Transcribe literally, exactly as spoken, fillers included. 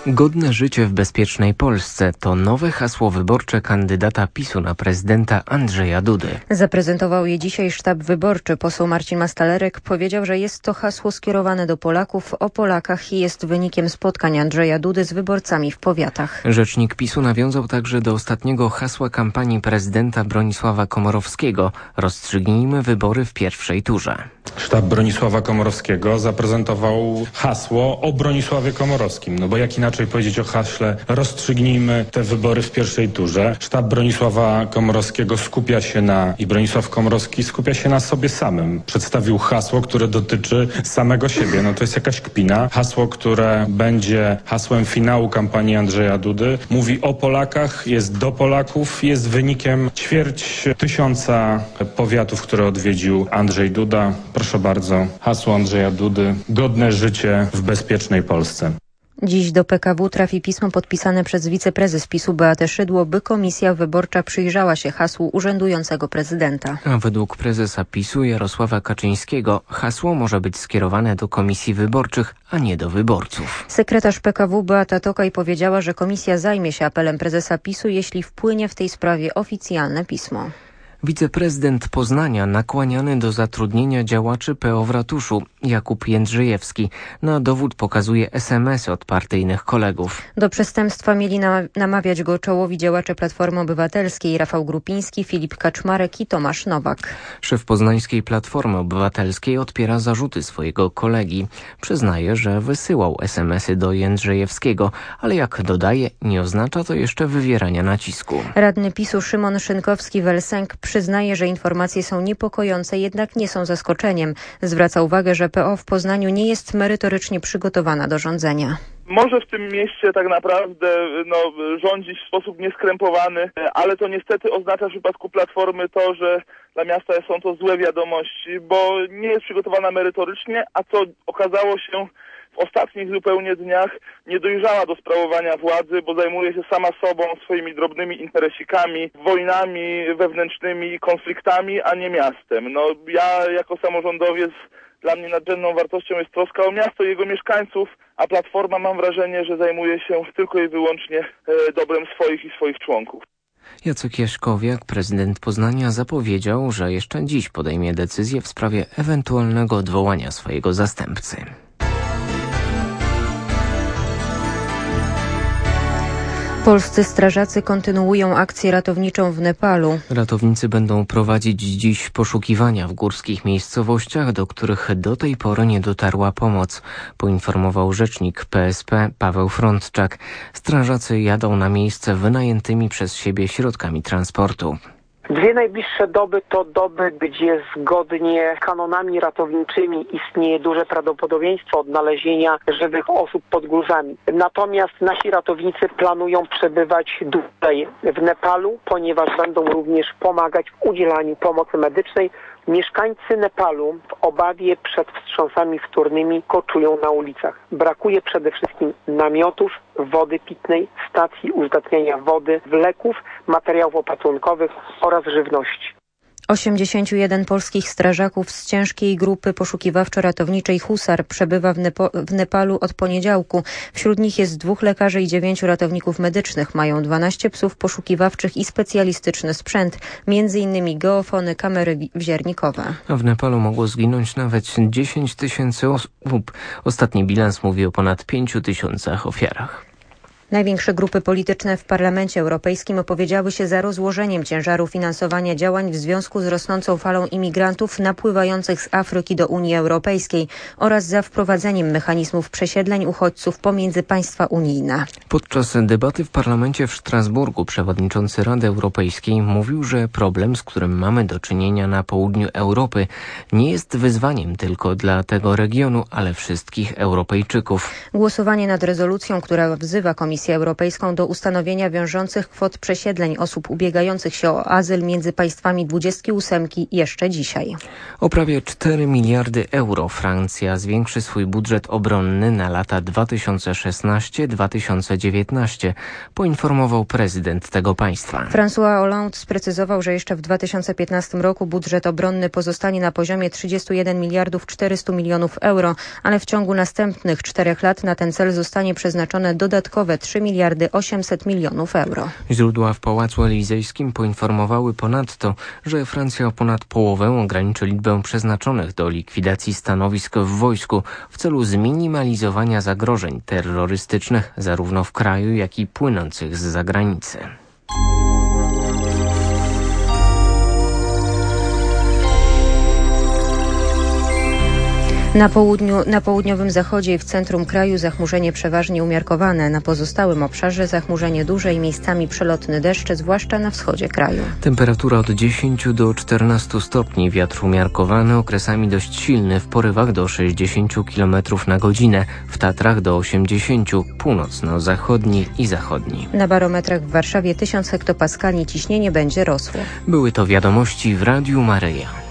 Godne życie w bezpiecznej Polsce to nowe hasło wyborcze kandydata PiSu na prezydenta Andrzeja Dudy. Zaprezentował je dzisiaj sztab wyborczy. Poseł Marcin Mastalerek powiedział, że jest to hasło skierowane do Polaków, o Polakach i jest wynikiem spotkań Andrzeja Dudy z wyborcami w powiatach. Rzecznik PiSu nawiązał także do ostatniego hasła kampanii prezydenta Bronisława Komorowskiego: rozstrzygnijmy wybory w pierwszej turze. Sztab Bronisława Komorowskiego zaprezentował hasło o Bronisławie Komorowskim. No bo jak inaczej powiedzieć o haśle rozstrzygnijmy te wybory w pierwszej turze. Sztab Bronisława Komorowskiego skupia się na, i Bronisław Komorowski skupia się na sobie samym. Przedstawił hasło, które dotyczy samego siebie. No to jest jakaś kpina. Hasło, które będzie hasłem finału kampanii Andrzeja Dudy, mówi o Polakach, jest do Polaków, jest wynikiem ćwierć tysiąca powiatów, które odwiedził Andrzej Duda. Proszę bardzo, hasło Andrzeja Dudy: godne życie w bezpiecznej Polsce. Dziś do P K W trafi pismo podpisane przez wiceprezes PiSu Beatę Szydło, by komisja wyborcza przyjrzała się hasłu urzędującego prezydenta. A według prezesa PiSu Jarosława Kaczyńskiego hasło może być skierowane do komisji wyborczych, a nie do wyborców. Sekretarz P K W Beata Tokaj powiedziała, że komisja zajmie się apelem prezesa PiSu, jeśli wpłynie w tej sprawie oficjalne pismo. Wiceprezydent Poznania nakłaniany do zatrudnienia działaczy P O w ratuszu, Jakub Jędrzejewski, na dowód pokazuje es em esy od partyjnych kolegów. Do przestępstwa mieli namawiać go czołowi działacze Platformy Obywatelskiej Rafał Grupiński, Filip Kaczmarek i Tomasz Nowak. Szef poznańskiej Platformy Obywatelskiej odpiera zarzuty swojego kolegi. Przyznaje, że wysyłał es em esy do Jędrzejewskiego, ale jak dodaje, nie oznacza to jeszcze wywierania nacisku. Radny PiSu Szymon Szynkowski-Welsenk przyznaje, że informacje są niepokojące, jednak nie są zaskoczeniem. Zwraca uwagę, że P O w Poznaniu nie jest merytorycznie przygotowana do rządzenia. Może w tym mieście tak naprawdę no, rządzić w sposób nieskrępowany, ale to niestety oznacza w przypadku Platformy to, że dla miasta są to złe wiadomości, bo nie jest przygotowana merytorycznie, a co okazało się w ostatnich zupełnie dniach, nie dojrzała do sprawowania władzy, bo zajmuje się sama sobą, swoimi drobnymi interesikami, wojnami wewnętrznymi i konfliktami, a nie miastem. No ja jako samorządowiec, dla mnie nadrzędną wartością jest troska o miasto i jego mieszkańców, a Platforma, mam wrażenie, że zajmuje się tylko i wyłącznie e, dobrem swoich i swoich członków. Jacek Jaśkowiak, prezydent Poznania, zapowiedział, że jeszcze dziś podejmie decyzję w sprawie ewentualnego odwołania swojego zastępcy. Polscy strażacy kontynuują akcję ratowniczą w Nepalu. Ratownicy będą prowadzić dziś poszukiwania w górskich miejscowościach, do których do tej pory nie dotarła pomoc, poinformował rzecznik P S P Paweł Frądczak. Strażacy jadą na miejsce wynajętymi przez siebie środkami transportu. Dwie najbliższe doby to doby, gdzie zgodnie z kanonami ratowniczymi istnieje duże prawdopodobieństwo odnalezienia żywych osób pod górzami. Natomiast nasi ratownicy planują przebywać dłużej w Nepalu, ponieważ będą również pomagać w udzielaniu pomocy medycznej. Mieszkańcy Nepalu w obawie przed wstrząsami wtórnymi koczują na ulicach. Brakuje przede wszystkim namiotów, wody pitnej, stacji uzdatniania wody, leków, materiałów opatrunkowych oraz żywności. osiemdziesięciu jeden polskich strażaków z ciężkiej grupy poszukiwawczo-ratowniczej Husar przebywa w, Nepo- w Nepalu od poniedziałku. Wśród nich jest dwóch lekarzy i dziewięciu ratowników medycznych. Mają dwanaście psów poszukiwawczych i specjalistyczny sprzęt, między innymi geofony, kamery wziernikowe. A w Nepalu mogło zginąć nawet dziesięć tysięcy osób. Ostatni bilans mówi o ponad pięciu tysiącach ofiarach. Największe grupy polityczne w Parlamencie Europejskim opowiedziały się za rozłożeniem ciężaru finansowania działań w związku z rosnącą falą imigrantów napływających z Afryki do Unii Europejskiej oraz za wprowadzeniem mechanizmów przesiedleń uchodźców pomiędzy państwa unijne. Podczas debaty w parlamencie w Strasburgu przewodniczący Rady Europejskiej mówił, że problem, z którym mamy do czynienia na południu Europy, nie jest wyzwaniem tylko dla tego regionu, ale wszystkich Europejczyków. Głosowanie nad rezolucją, która wzywa Komisję Komisję Europejską do ustanowienia wiążących kwot przesiedleń osób ubiegających się o azyl między państwami dwudziestki ósemki jeszcze dzisiaj. O prawie cztery miliardy euro Francja zwiększy swój budżet obronny na lata dwa tysiące szesnasty do dwa tysiące dziewiętnasty, poinformował prezydent tego państwa. François Hollande sprecyzował, że jeszcze w dwa tysiące piętnastym roku budżet obronny pozostanie na poziomie trzydzieści jeden miliardów czterysta milionów euro, ale w ciągu następnych czterech lat na ten cel zostanie przeznaczone dodatkowe trzy miliardy osiemset milionów euro. Źródła w Pałacu Elizejskim poinformowały ponadto, że Francja o ponad połowę ograniczy liczbę przeznaczonych do likwidacji stanowisk w wojsku w celu zminimalizowania zagrożeń terrorystycznych zarówno w kraju, jak i płynących z zagranicy. Na południu, na południowym zachodzie i w centrum kraju zachmurzenie przeważnie umiarkowane. Na pozostałym obszarze zachmurzenie duże i miejscami przelotny deszcz, zwłaszcza na wschodzie kraju. Temperatura od dziesięciu do czternastu stopni, wiatr umiarkowany, okresami dość silny, w porywach do sześćdziesięciu kilometrów na godzinę, w Tatrach do osiemdziesięciu, północno-zachodni i zachodni. Na barometrach w Warszawie tysiąc hektopaskali, ciśnienie będzie rosło. Były to wiadomości w Radiu Maryja.